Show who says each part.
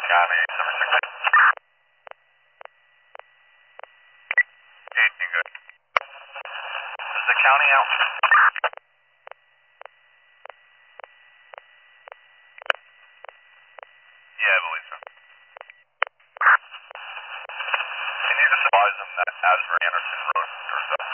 Speaker 1: Copy, 769. 18, good. Is the county out? Yeah, I believe so. Can you just advise them that Asbury Anderson Road, or the